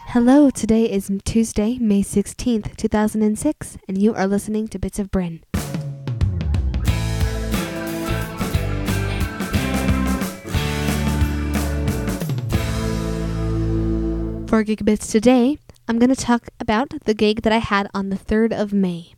Hello, today is Tuesday, May 16th, 2006, and you are listening to Bits of Bryn. For Gigabits today, I'm going to talk about the gig that I had on the 3rd of May.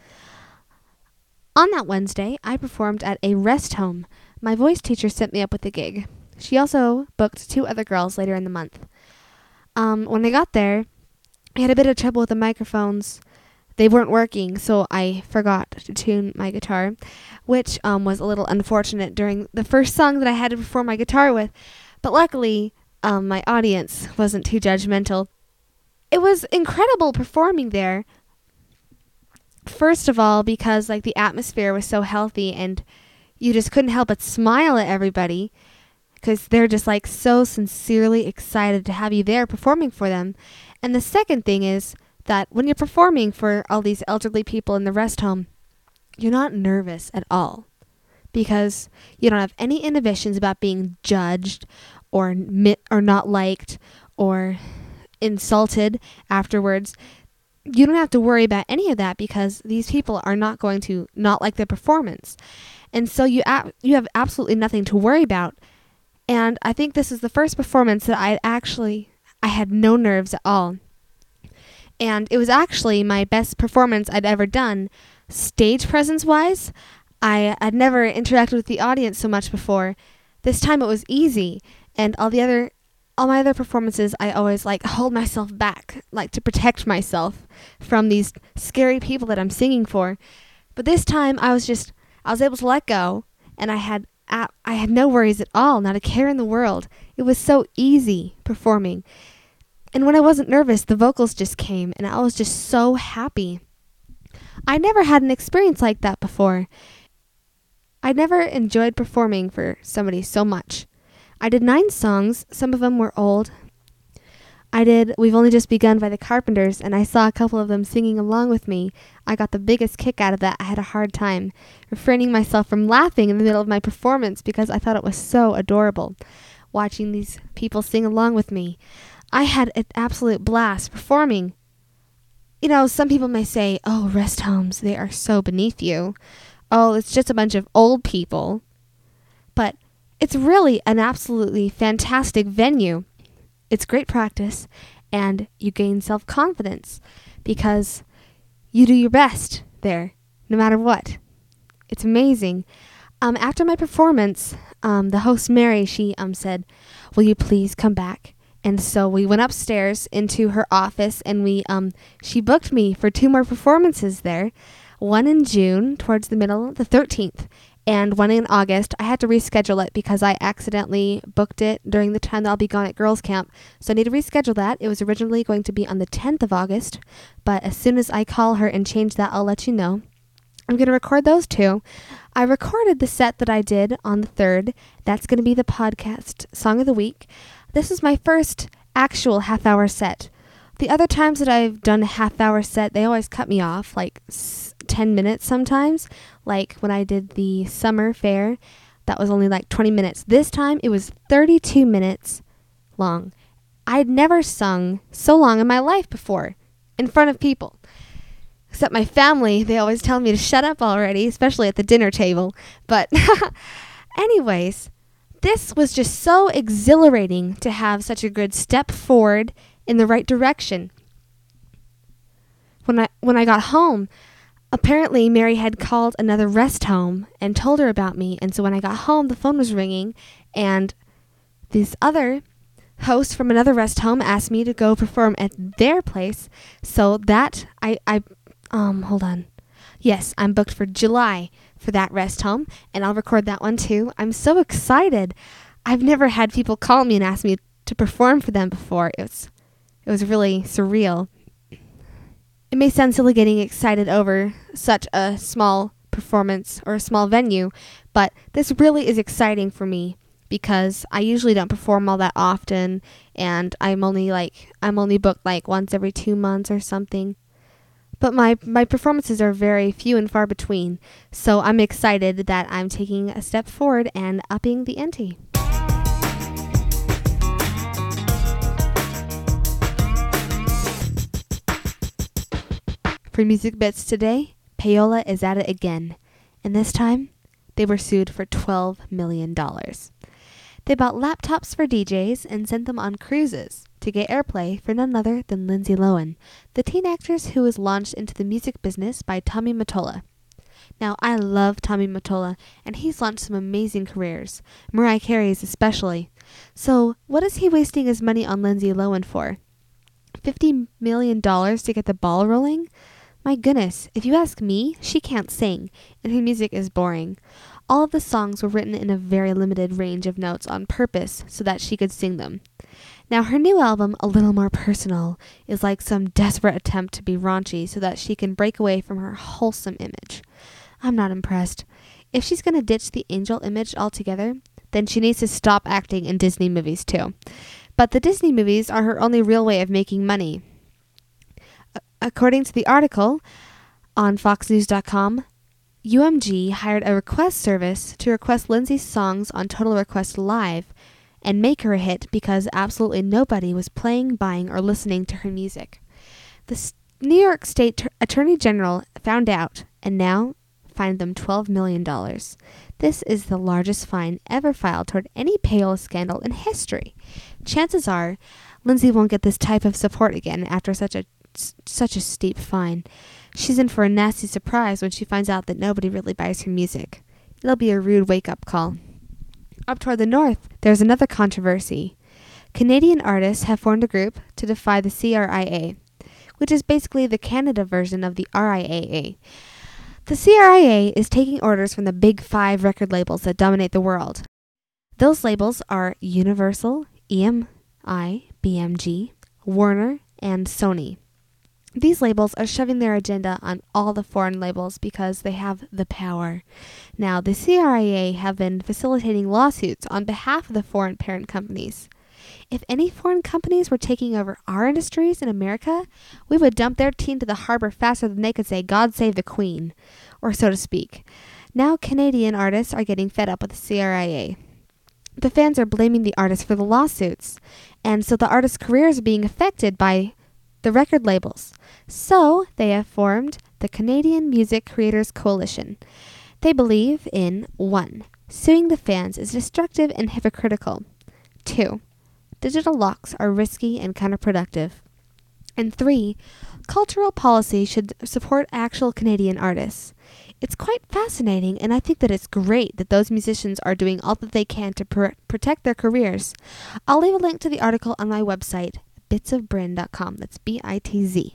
On that Wednesday, I performed at a rest home. My voice teacher set me up with the gig. She also booked 2 other girls later in the month. When I got there, I had a bit of trouble with the microphones. They weren't working, so I forgot to tune my guitar, which was a little unfortunate during the first song that I had to perform my guitar with. But luckily, my audience wasn't too judgmental. It was incredible performing there. First of all, because the atmosphere was so healthy and you just couldn't help but smile at everybody because they're just so sincerely excited to have you there performing for them. And the second thing is that when you're performing for all these elderly people in the rest home, you're not nervous at all because you don't have any inhibitions about being judged or not liked or insulted afterwards. You don't have to worry about any of that because these people are not going to not like the performance. And so you have absolutely nothing to worry about. And I think this is the first performance that I had no nerves at all. And it was actually my best performance I'd ever done. Stage presence-wise, I'd never interacted with the audience so much before. This time it was easy. And all my other performances, I always hold myself back, to protect myself from these scary people that I'm singing for. But this time I was able to let go, and I had no worries at all, not a care in the world. It was so easy performing. And when I wasn't nervous, the vocals just came, and I was just so happy. I never had an experience like that before. I never enjoyed performing for somebody so much. I did 9 songs. Some of them were old. We've Only Just Begun by the Carpenters, and I saw a couple of them singing along with me. I got the biggest kick out of that. I had a hard time refraining myself from laughing in the middle of my performance because I thought it was so adorable watching these people sing along with me. I had an absolute blast performing. Some people may say, oh, rest homes, they are so beneath you. Oh, it's just a bunch of old people. But it's really an absolutely fantastic venue. It's great practice, and you gain self-confidence because you do your best there, no matter what. It's amazing. After my performance, the host, Mary, she said, will you please come back? And so we went upstairs into her office, and she booked me for 2 more performances there, one in June, towards the middle, the 13th, and one in August. I had to reschedule it because I accidentally booked it during the time that I'll be gone at girls' camp. So I need to reschedule that. It was originally going to be on the 10th of August, but as soon as I call her and change that, I'll let you know. I'm going to record those 2. I recorded the set that I did on the 3rd. That's going to be the podcast Song of the Week. This is my first actual half-hour set. The other times that I've done a half-hour set, they always cut me off, 10 minutes sometimes. Like when I did the summer fair, that was only 20 minutes. This time, it was 32 minutes long. I'd never sung so long in my life before, in front of people. Except my family, they always tell me to shut up already, especially at the dinner table. But anyways, this was just so exhilarating to have such a good step forward in the right direction. When I got home, apparently Mary had called another rest home and told her about me. And so when I got home, the phone was ringing, and this other host from another rest home asked me to go perform at their place. So that hold on. Yes, I'm booked for July for that rest home, and I'll record that one too. I'm so excited. I've never had people call me and ask me to perform for them before. It was really surreal. It may sound silly getting excited over such a small performance or a small venue, but this really is exciting for me because I usually don't perform all that often, and I'm only booked once every 2 months or something. But my performances are very few and far between, so I'm excited that I'm taking a step forward and upping the ante. For Music Bits today, Payola is at it again, and this time they were sued for $12 million. They bought laptops for DJs and sent them on cruises to get airplay for none other than Lindsay Lohan, the teen actress who was launched into the music business by Tommy Mottola. Now, I love Tommy Mottola, and he's launched some amazing careers, Mariah Carey's especially. So, what is he wasting his money on Lindsay Lohan for? $50 million to get the ball rolling? My goodness, if you ask me, she can't sing, and her music is boring. All of the songs were written in a very limited range of notes on purpose so that she could sing them. Now, her new album, A Little More Personal, is like some desperate attempt to be raunchy so that she can break away from her wholesome image. I'm not impressed. If she's going to ditch the angel image altogether, then she needs to stop acting in Disney movies too. But the Disney movies are her only real way of making money. According to the article on FoxNews.com, UMG hired a request service to request Lindsay's songs on Total Request Live and make her a hit because absolutely nobody was playing, buying, or listening to her music. The New York State Attorney General found out and now fined them $12 million. This is the largest fine ever filed toward any payola scandal in history. Chances are Lindsay won't get this type of support again after such a steep fine. She's in for a nasty surprise when she finds out that nobody really buys her music. It'll be a rude wake-up call. Up toward the north, there's another controversy. Canadian artists have formed a group to defy the CRIA, which is basically the Canada version of the RIAA. The CRIA is taking orders from the big 5 record labels that dominate the world. Those labels are Universal, EMI, BMG, Warner, and Sony. These labels are shoving their agenda on all the foreign labels because they have the power. Now, the CRIA have been facilitating lawsuits on behalf of the foreign parent companies. If any foreign companies were taking over our industries in America, we would dump their team to the harbor faster than they could say, "God save the Queen," or so to speak. Now Canadian artists are getting fed up with the CRIA. The fans are blaming the artists for the lawsuits, and so the artists' careers are being affected by the record labels. So they have formed the Canadian Music Creators Coalition. They believe in 1. Suing the fans is destructive and hypocritical. 2. Digital locks are risky and counterproductive. And 3. Cultural policy should support actual Canadian artists. It's quite fascinating, and I think that it's great that those musicians are doing all that they can to protect their careers. I'll leave a link to the article on my website, bitsofbryn.com. That's BITZ.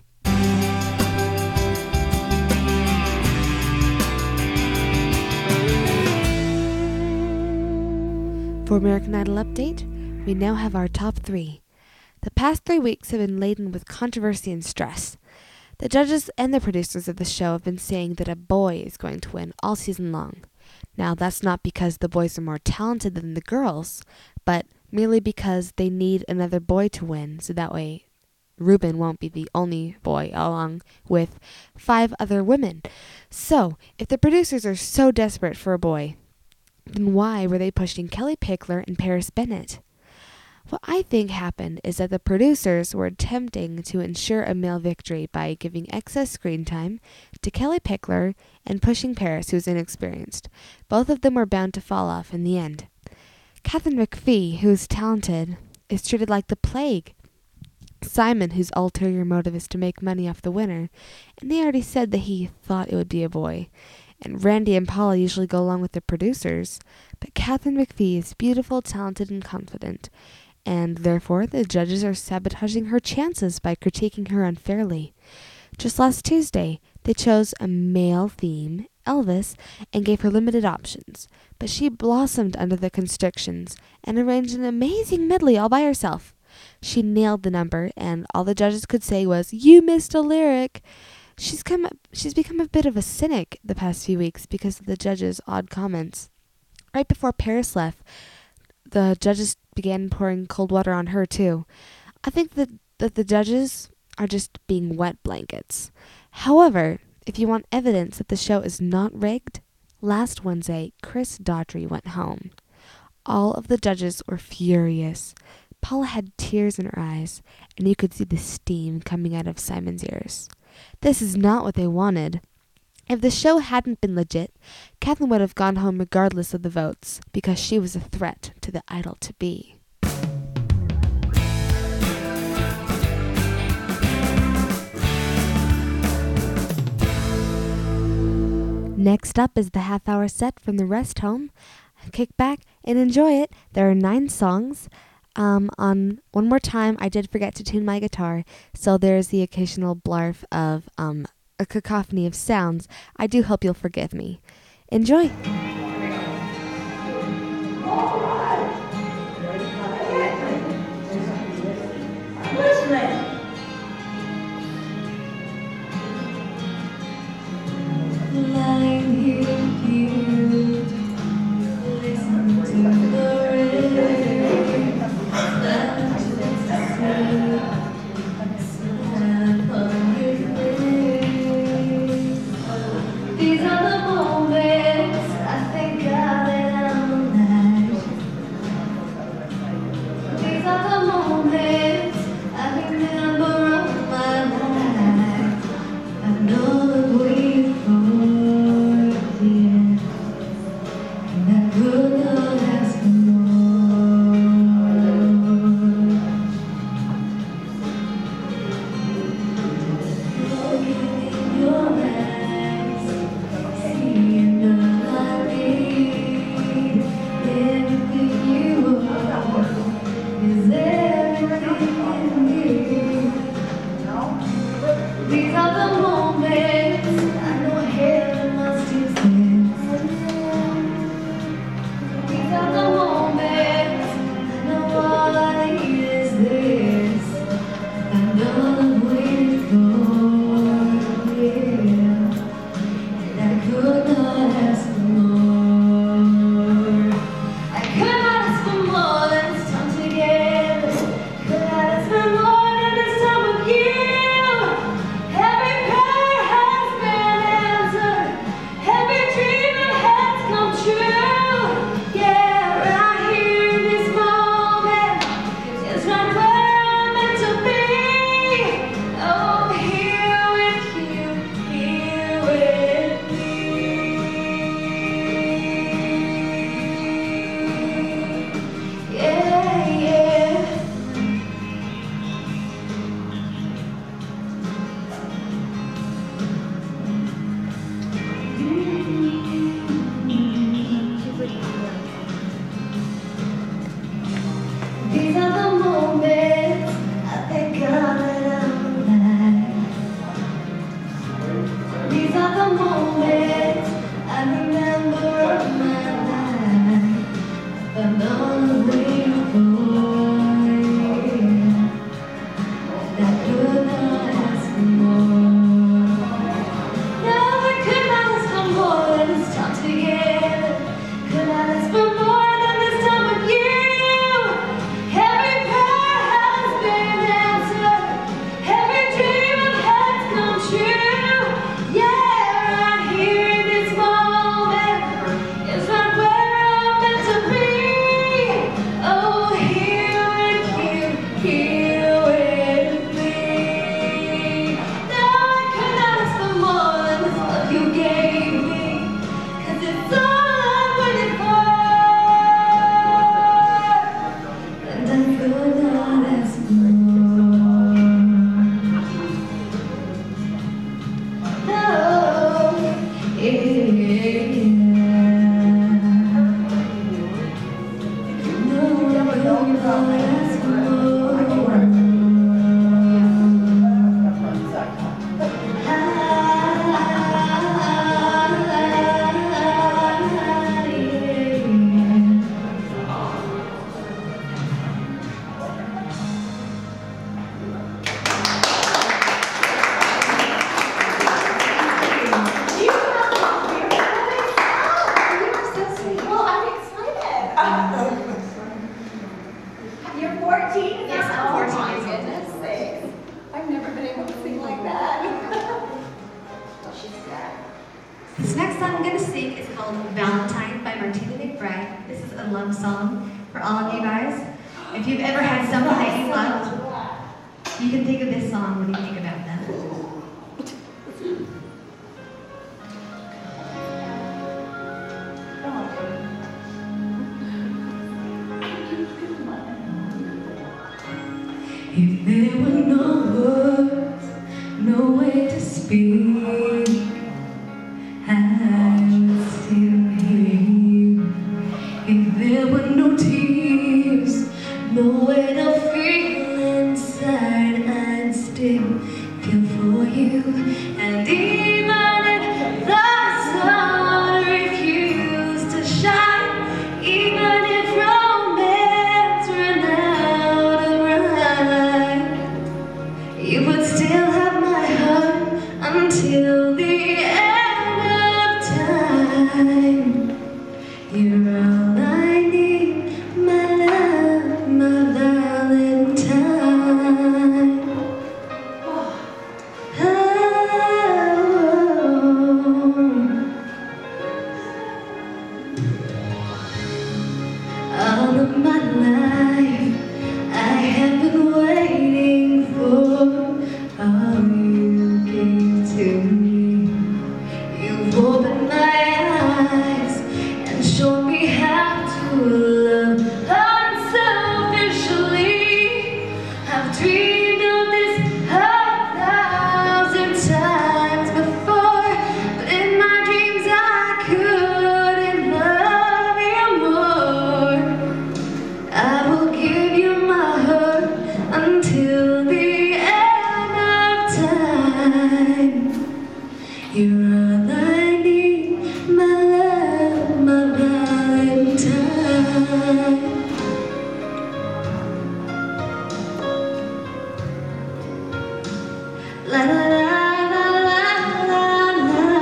For American Idol Update, we now have our top 3. The past 3 weeks have been laden with controversy and stress. The judges and the producers of the show have been saying that a boy is going to win all season long. Now, that's not because the boys are more talented than the girls, but merely because they need another boy to win, so that way Ruben won't be the only boy along with 5 other women. So, if the producers are so desperate for a boy, then why were they pushing Kellie Pickler and Paris Bennett? What I think happened is that the producers were attempting to ensure a male victory by giving excess screen time to Kellie Pickler and pushing Paris, who's inexperienced. Both of them were bound to fall off in the end. Katharine McPhee, who's talented, is treated like the plague. Simon, whose ulterior motive is to make money off the winner, and they already said that he thought it would be a boy. And Randy and Paula usually go along with the producers, but Katharine McPhee is beautiful, talented, and confident, and therefore the judges are sabotaging her chances by critiquing her unfairly. Just last Tuesday, they chose a male theme, Elvis, and gave her limited options, but she blossomed under the constrictions and arranged an amazing medley all by herself. She nailed the number, and all the judges could say was, "You missed a lyric." She's become a bit of a cynic the past few weeks because of the judges' odd comments. Right before Paris left, the judges began pouring cold water on her too. I think that the judges are just being wet blankets. However, if you want evidence that the show is not rigged, last Wednesday, Chris Daughtry went home. All of the judges were furious. Paula had tears in her eyes, and you could see the steam coming out of Simon's ears. This is not what they wanted. If the show hadn't been legit, Kathleen would have gone home regardless of the votes, because she was a threat to the idol-to-be. Next up is the half-hour set from the Rest Home. Kick back and enjoy it. There are 9 songs. On one more time, I did forget to tune my guitar, so there's the occasional blarf of a cacophony of sounds. I do hope you'll forgive me. Enjoy! Lying here with you, listen to the rain, stand to the sea, stand on your face. These are the moments I thank God that I'm alive. These are the moments I remember of my life. I know the way forward, yeah, and I could not ask for more. Looking in your eyes, seeing the light, everything you are is everything in me. These are the moments I know heaven must exist. These are the moments I know all I need is this. I know the way to go, yeah, and I could not ask for more. I could not ask for more than this time together. Could not ask for more than this time with you. Every prayer has been answered. Every dream has come true. Yeah, right here in this moment is right where I'm meant to be. Oh, here with you, here with me. Yeah, yeah. These are the moments I thank God that I'm alive. These are the moments I remember of my life. I know the way forward, and I could not ask for more. No, I could not ask for more than this time together. Could not ask for more than this time with you. Every prayer has been answered. Every dream has come true. Yeah, right here in this moment is right where I'm meant to be. Oh, here with you, here with me. No, I could not ask for more than this love you gave me, 'cause it's all I'm waiting for. And I could not ask more. No, yeah. No, I could not ask You're 14? Yes, I'm 14. Oh my goodness sakes. I've never been able to sing like that. She's sad. This next song I'm going to sing is called Valentine by Martina McBride. This is a love song for all of you guys. If you've ever had someone that you loved, you can think of this song when you think about them. there were no words, no way to speak, I would still hear you. If there were no tears, no way to feel inside, I'd still feel for you. And even if the sun refused to shine, even if romance ran out of rhyme, you would still have my heart until the end of time. You're all I need, my love, my Valentine. Oh. All of my life, I have been waiting for all you gave to me. You've opened my eyes and shown me how to love unselfishly. I've dreamed of this 1,000 times before, but in my dreams I couldn't love you more. I will give you my heart until the end of time. You're all I need, my love, my Valentine. La la la la la la la.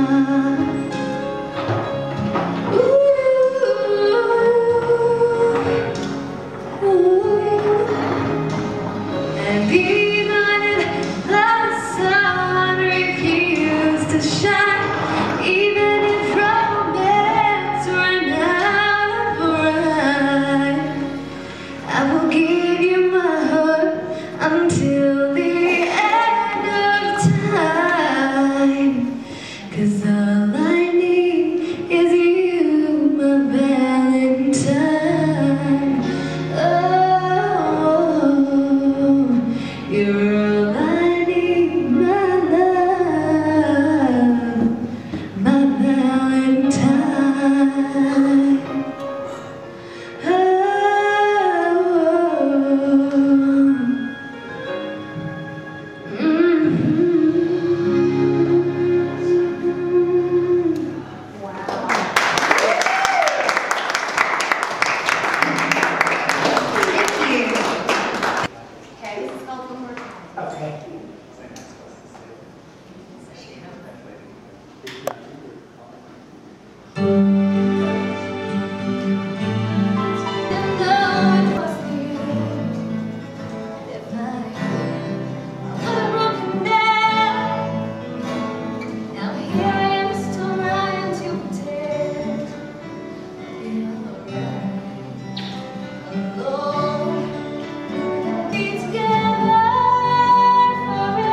And even if the sun refused to shine, even if romance ran out of rhyme, I will give you my heart until the end of time. 'Cause all I need is you, my Valentine. Oh, you're all I need, my love, my Valentine. Oh, Okay, this is called One More Time. Okay. Be together forever.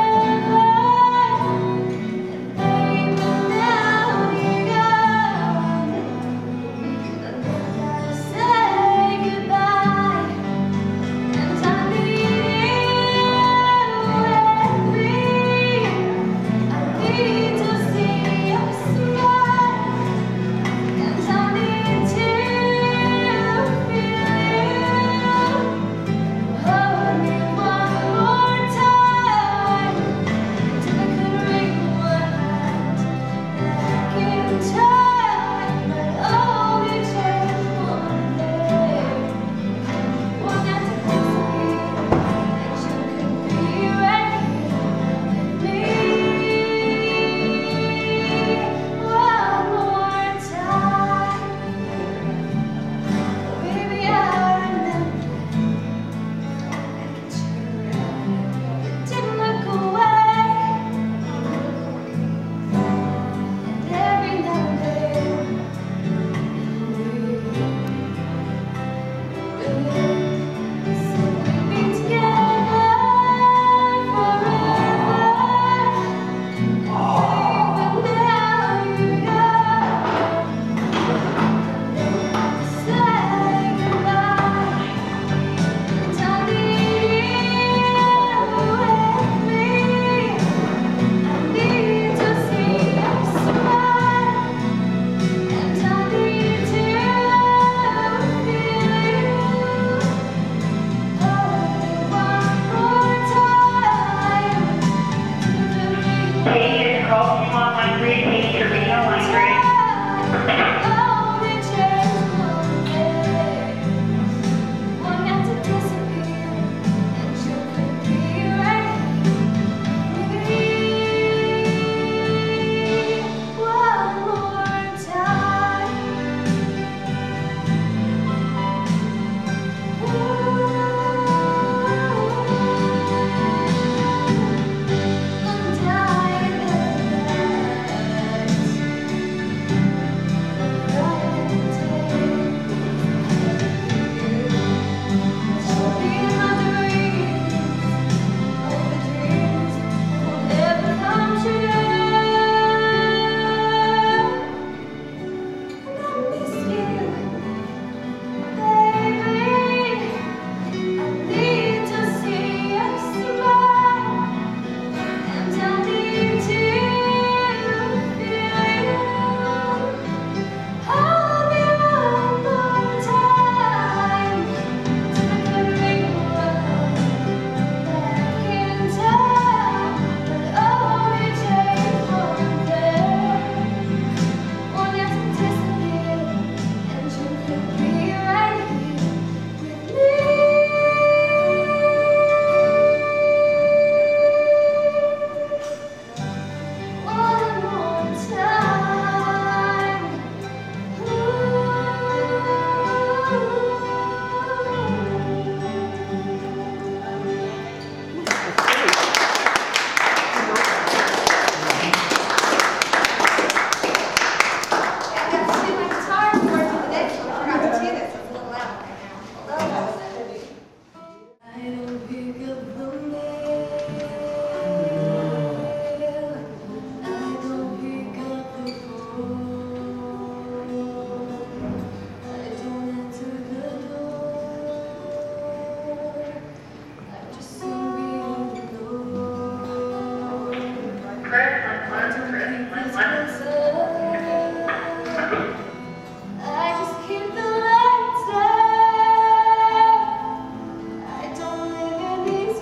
I just keep the lights out. I don't live in these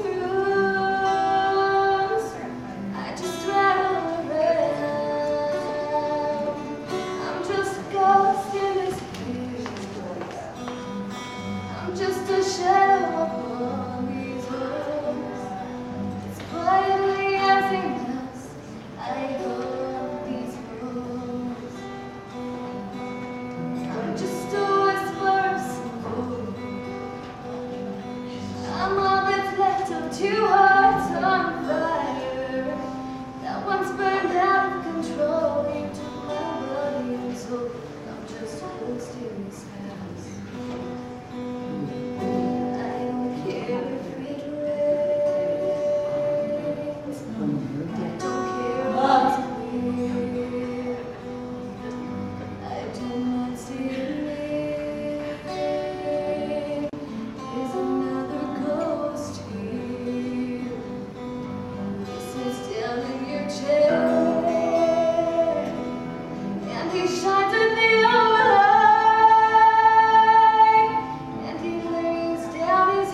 rooms. I just rattle around. I'm just a ghost in this place. I'm just a shadow upon these walls. As quietly as a mouse, I go these roads. I'm just a whisper of smoke. I'm all that's left of two hearts on fire. That once burned out of control. You took my body and soul. I'm just a ghost in this house. I don't care if it rains. I don't care what's weird. I do not see it. There's another ghost here. This is down in your chair, and he shines with the light, and he lays down his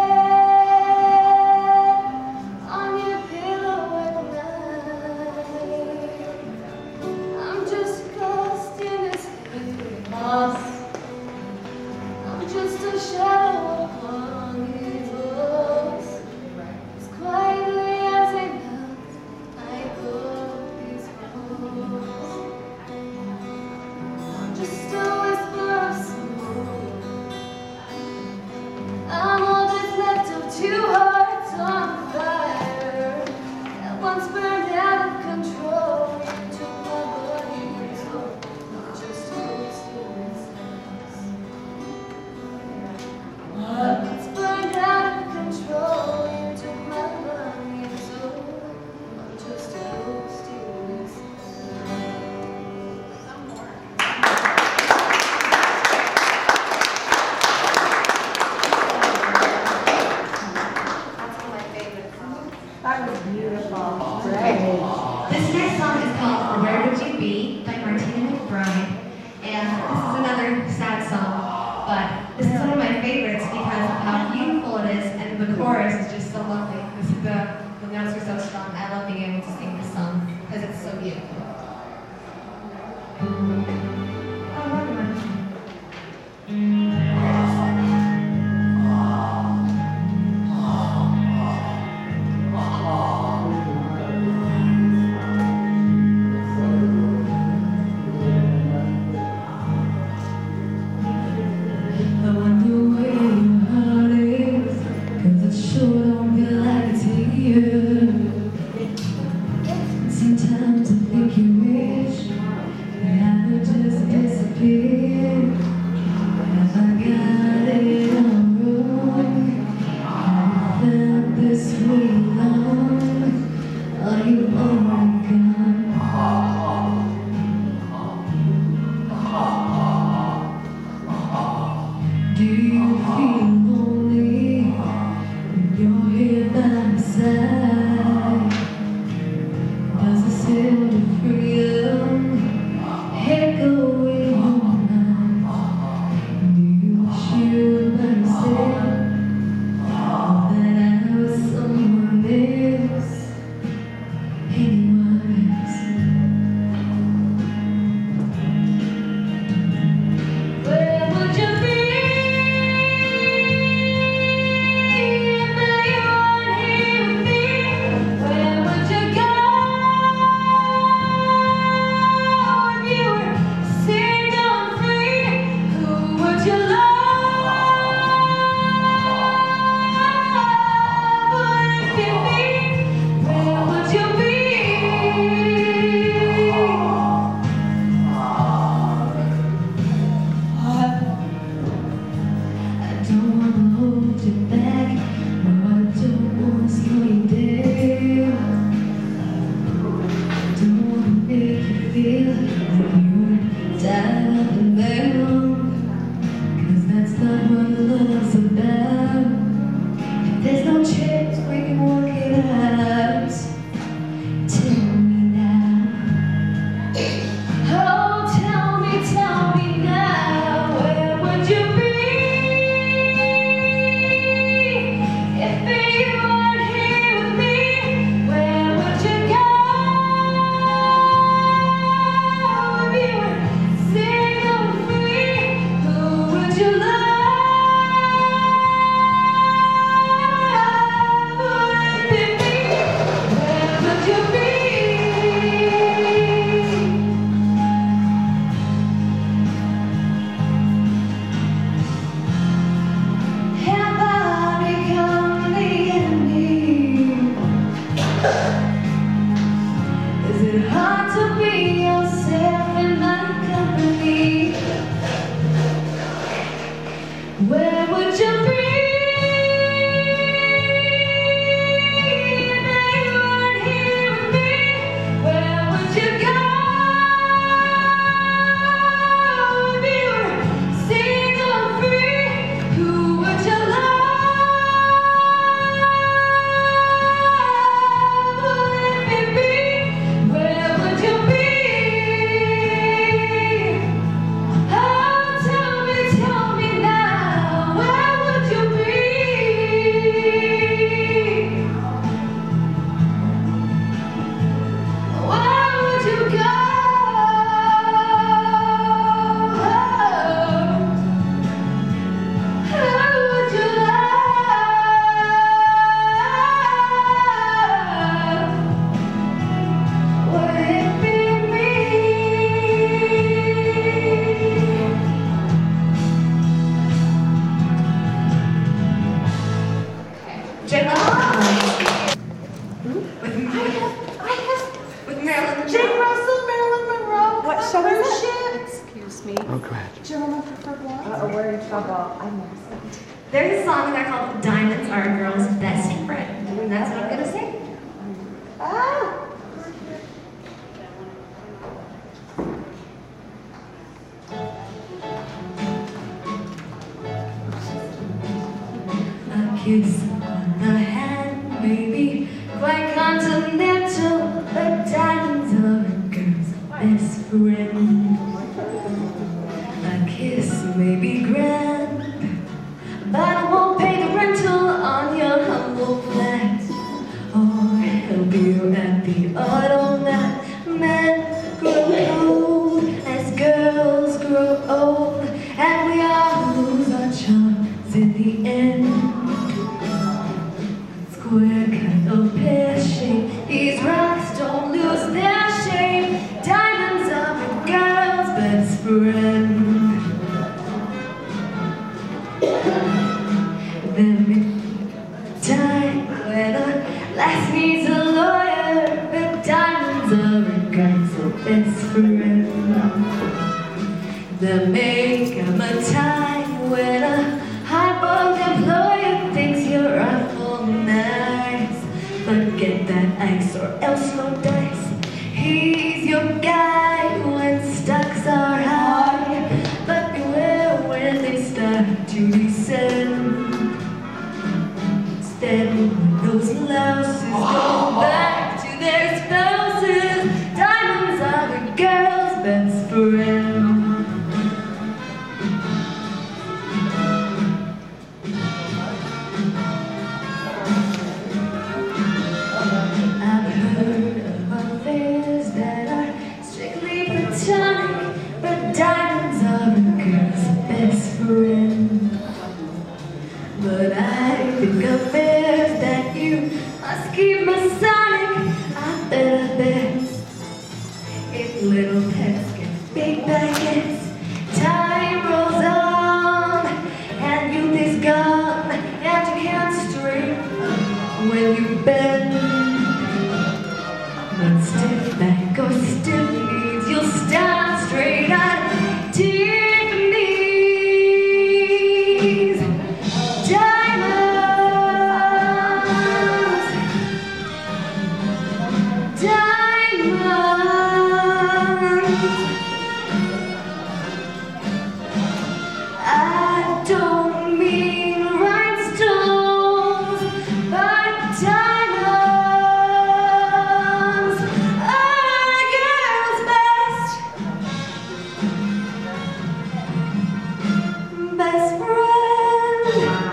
head on your pillow at night. I'm just a ghost in this house. I'm just a shadow upon these walls. As quietly as a mouse, I go these halls. I'm just a whisper of smoke. I'm all that's left of two hearts on fire. That once burned out of control. You took my body and soul. I'm just a ghost in this house. It's burned out of control. You took my body and soul. I'm just a ghost in this That was beautiful. This next song is called Where Would You Be by Martina McBride. And this is another sad song, but this is one of my favorites because of how beautiful it is, and the chorus is just so lovely. The notes are so strong. I love being able to sing this song because it's so beautiful. I wonder where your heart is, 'cause it sure don't feel like it's here. Sometimes I think you with Marilyn Jane Monroe. Russell, Marilyn Monroe. What show is cruise it? ship. Excuse me. Oh, go ahead. Gentlemen prefer blonde. We're in trouble. I've never seen it. There's a song there called Diamonds Are a Girl's Best Friend. And that's what I'm gonna sing. Ah. A kiss on the hand, maybe quite continental, but diamonds are a girl's best friend. A kiss may be grand, but it won't pay the rental on your humble flat, or help you at the automat. Men grow old as girls grow old, and we all lose our charms in the end. Square cut or pear shape, these rocks don't lose their shape. Diamonds are a girl's best friend. There may be a time when a lass needs a lawyer, but diamonds are a girl's best friend. There may come a time when a hard-boiled employer thinks you're awful nice, but get that ice or else no dice. He's your guy when stocks are high, but beware when they start to descend. Instead, when those louses go back to their spouses, diamonds are a girl's best friend. I've heard of affairs that are strictly platonic, but diamonds are a girl's best friend. But I think affairs that you must keep Masonic. I bet if little pets get big baguettes, time rolls on and youth is gone, and you can't straighten up when you bend. But stiff back or stiff knees, you'll stand straight at Tiffany's. Diamonds, diamonds. I don't mean rhinestones, but diamonds are a girl's best friend.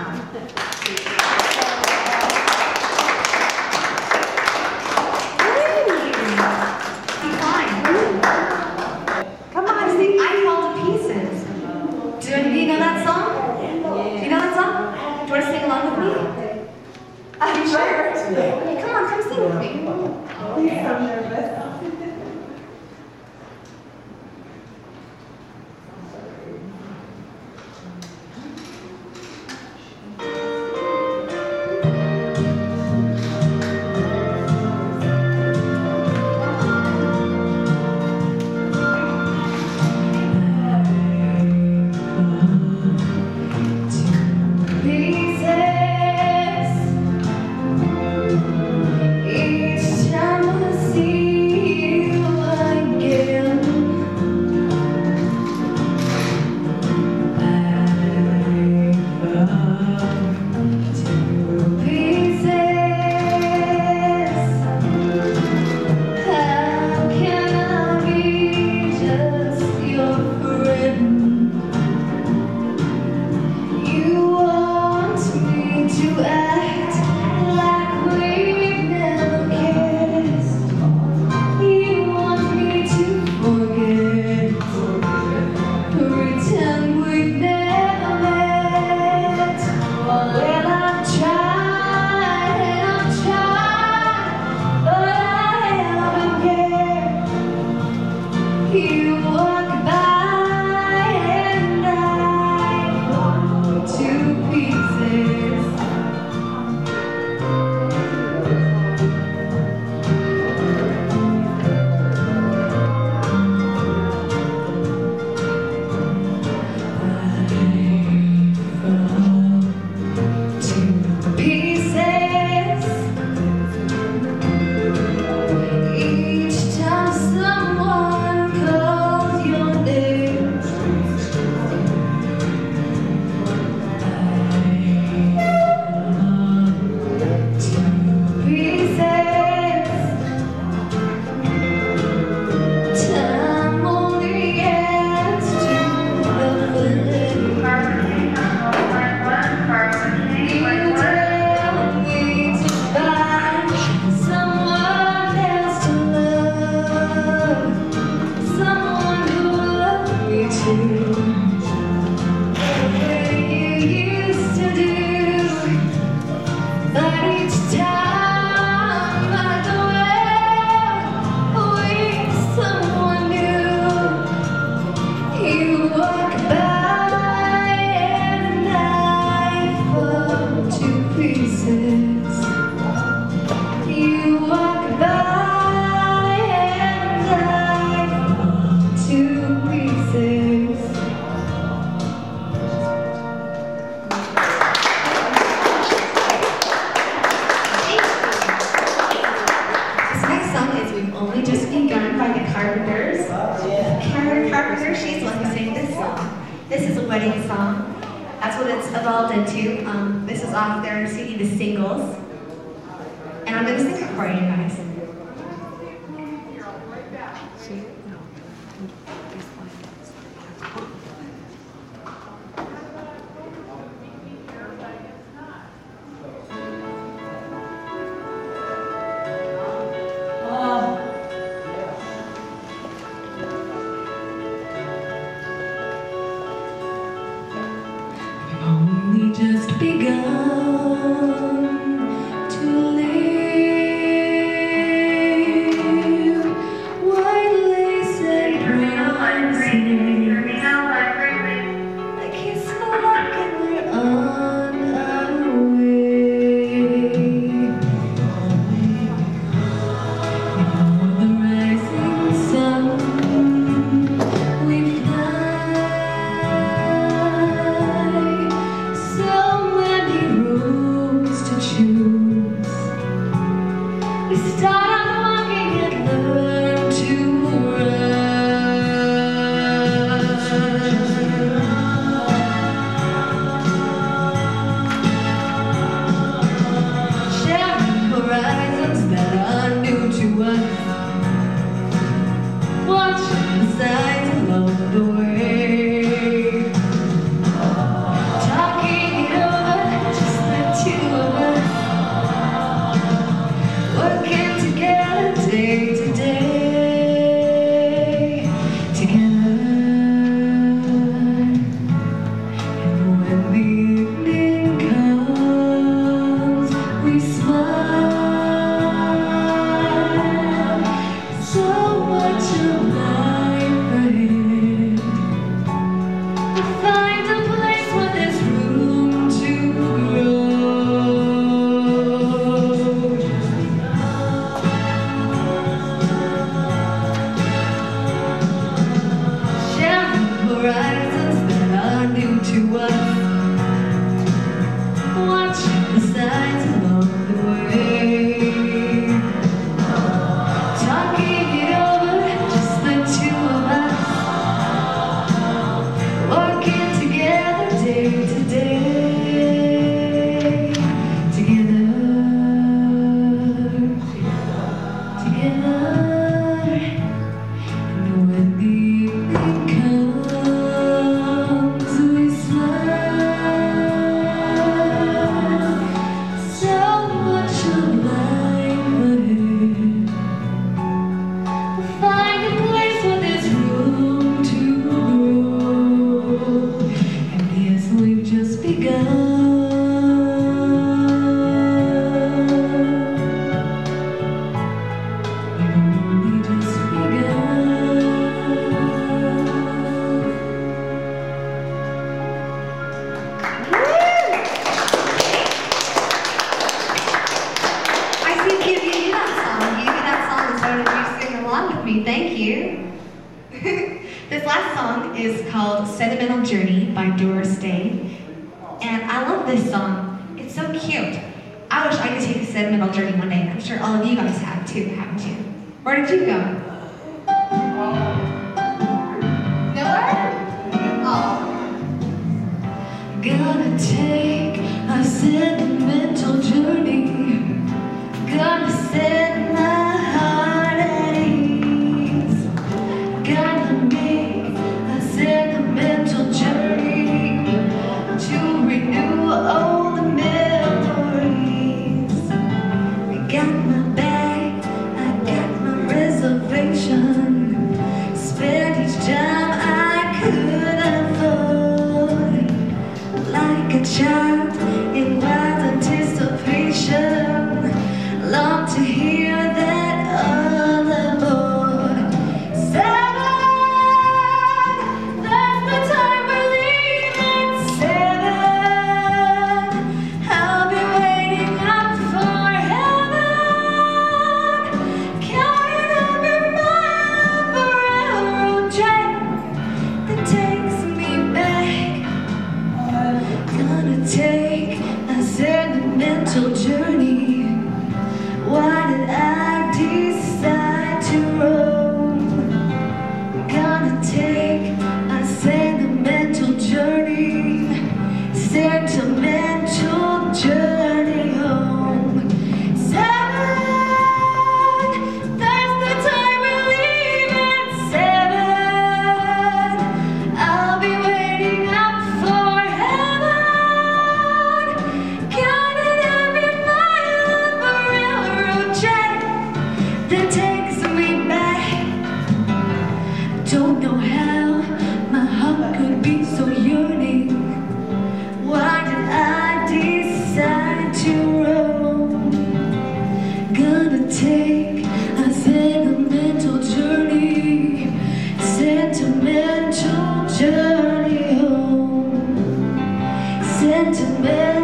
Come I on, think I fall to pieces. Do you know that song? Do you know that song? Do you want to sing along with me? I'm sure. Come on, come sing with me. He's so nervous. Pieces. Each time I see We've Only Just Begun by the Carpenters. Karen Carpenter, she's the one who sang this song. This is a wedding song. That's what it's evolved into. This is off their CD, The Singles. And I'm going to sing it for you guys. Only just begun to live. White lace and brown skin. A kiss for luck and we're on our way. Before the rising sun, we fly. So many roads to choose. We start walking and learn to run. Sharing horizons that are new to us. Watch the signs along the way. Talking it over, just the two of us. Working together day to day. Together. And when the evening comes, we smile. So much of life ahead. Find a place where there's room to grow. Sharing horizons that are new to us. Watch the signs along the way. Talking it over, just the two of us. Working together day to day. Together. Together. And when the evening comes, we smile. So much of life ahead. Find a place where there's room to grow. And yes, we've just begun. We've only just begun. I see you gave you that song. You gave me that song and started you singing along with me. Thank you. This last song is called Sentimental Journey by Doris Day. And I love this song. It's so cute. I wish I could take a sentimental journey one day. I'm sure all of you guys have too, haven't you? Where did you go? Nowhere? Oh. Gonna take a sentimental journey. Gonna set my heart at ease. Gonna make a sentimental journey to renew all the memories. I got my bag, I got my reservation. Spend each dime I could afford. Like a child in wild anticipation. Long to hear that other boy. Seven, that's the time we're leaving. Seven, I'll be waiting up for heaven. Counting every mile of the railroad track that takes me back. Gonna take a sentimental journey. Why did I decide that takes me back. Don't know how my heart could be so yearning. Why did I decide to roam? Gonna take a sentimental journey, sentimental journey home, sentimental.